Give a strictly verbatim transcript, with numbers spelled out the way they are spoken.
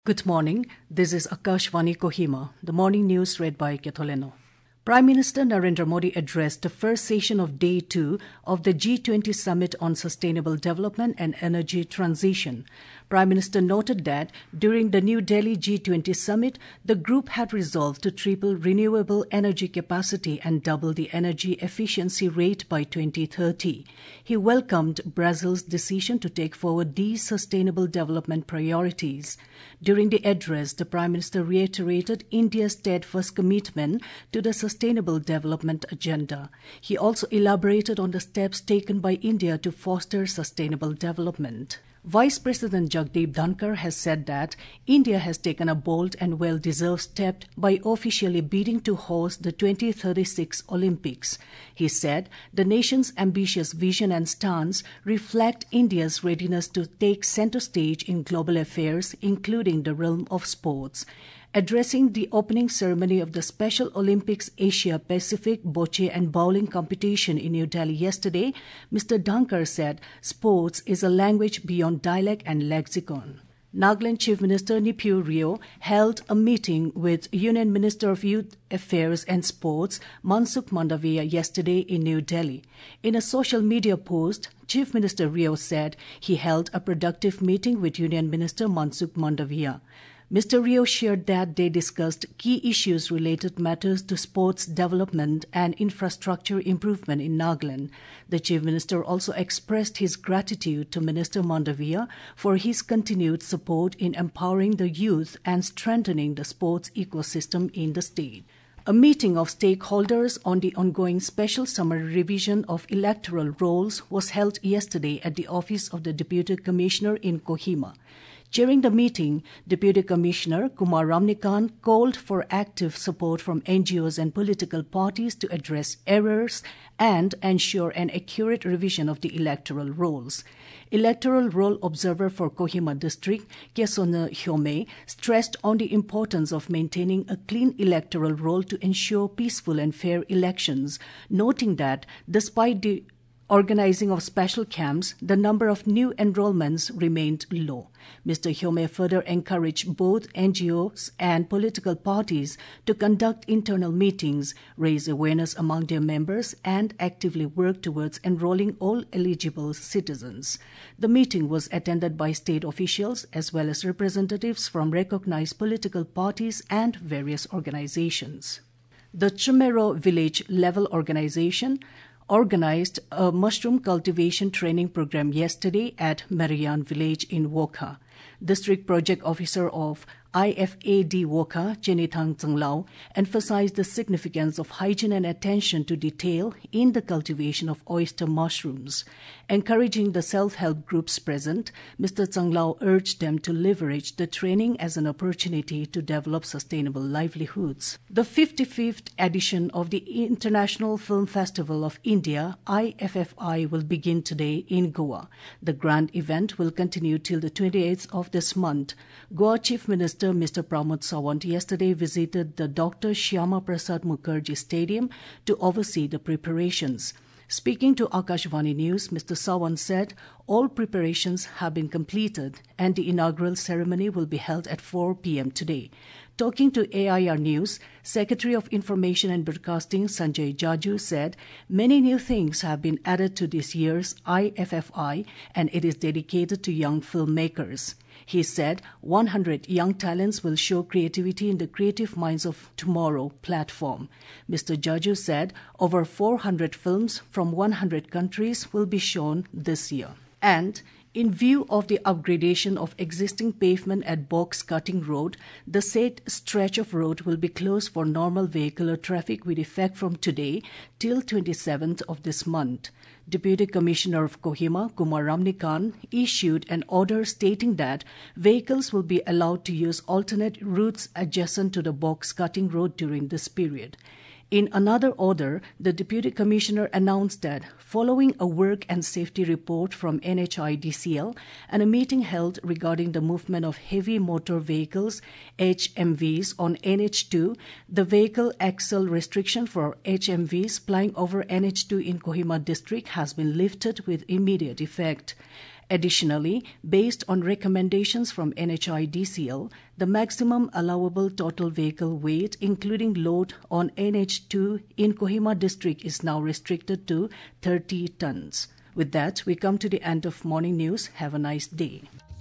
Good morning. This is Akashvani Kohima. The morning news read by Ketoleno. Prime Minister Narendra Modi addressed the first session of Day two of the G twenty Summit on Sustainable Development and Energy Transition. Prime Minister noted that during the New Delhi G twenty Summit, the group had resolved to triple renewable energy capacity and double the energy efficiency rate by twenty thirty. He welcomed Brazil's decision to take forward these sustainable development priorities. During the address, the Prime Minister reiterated India's steadfast commitment to the Sustainable Development Agenda. He also elaborated on the steps taken by India to foster sustainable development. Vice President Jagdeep Dhankar has said that India has taken a bold and well-deserved step by officially bidding to host the twenty thirty-six Olympics. He said the nation's ambitious vision and stance reflect India's readiness to take center stage in global affairs, including the realm of sports. Addressing the opening ceremony of the Special Olympics Asia Pacific Bocce and Bowling competition in New Delhi yesterday, Mister Dhankar said sports is a language beyond dialect and lexicon. Nagaland Chief Minister Neiphiu Rio held a meeting with Union Minister of Youth Affairs and Sports Mansukh Mandaviya yesterday in New Delhi. In a social media post, Chief Minister Rio said he held a productive meeting with Union Minister Mansukh Mandaviya. Mister Rio shared that they discussed key issues related matters to sports development and infrastructure improvement in Nagaland. The Chief Minister also expressed his gratitude to Minister Mandaviya for his continued support in empowering the youth and strengthening the sports ecosystem in the state. A meeting of stakeholders on the ongoing special summary revision of electoral rolls was held yesterday at the office of the Deputy Commissioner in Kohima. During the meeting, Deputy Commissioner Kumar Ramnikan called for active support from N G Os and political parties to address errors and ensure an accurate revision of the electoral rolls. Electoral Roll Observer for Kohima District, Kesona Hyome, stressed on the importance of maintaining a clean electoral roll to ensure peaceful and fair elections, noting that despite the organizing of special camps, the number of new enrollments remained low. Mister Hyome further encouraged both N G Os and political parties to conduct internal meetings, raise awareness among their members, and actively work towards enrolling all eligible citizens. The meeting was attended by state officials as well as representatives from recognized political parties and various organizations. The Chumero Village Level Organization organized a mushroom cultivation training program yesterday at Marian Village in Wokha. District Project Officer of I F A D Wokha, Chenithang Tsanglao, emphasized the significance of hygiene and attention to detail in the cultivation of oyster mushrooms. Encouraging the self-help groups present, Mister Tsanglao urged them to leverage the training as an opportunity to develop sustainable livelihoods. The fifty-fifth edition of the International Film Festival of India, I F F I, will begin today in Goa. The grand event will continue till the twenty-eighth of this month. Goa Chief Minister Mister Pramod Sawant yesterday visited the Doctor Shyama Prasad Mukherjee Stadium to oversee the preparations. Speaking to Akashvani News, Mister Sawant said all preparations have been completed and the inaugural ceremony will be held at four p.m. today. Talking to A I R News, Secretary of Information and Broadcasting Sanjay Jaju said many new things have been added to this year's I F F I and it is dedicated to young filmmakers. He said one hundred young talents will show creativity in the Creative Minds of Tomorrow platform. Mister Jaju said over four hundred films from one hundred countries will be shown this year. And in view of the upgradation of existing pavement at Box Cutting Road, the said stretch of road will be closed for normal vehicular traffic with effect from today till twenty-seventh of this month. Deputy Commissioner of Kohima, Kumar Ramnikan, issued an order stating that vehicles will be allowed to use alternate routes adjacent to the Box Cutting Road during this period. In another order, the Deputy Commissioner announced that following a work and safety report from N H I D C L and a meeting held regarding the movement of heavy motor vehicles, H M Vs, on N H two, the vehicle axle restriction for H M Vs plying over N H two in Kohima district has been lifted with immediate effect. Additionally, based on recommendations from N H I D C L, the maximum allowable total vehicle weight, including load on N H two in Kohima district, is now restricted to thirty tons. With that, we come to the end of morning news. Have a nice day.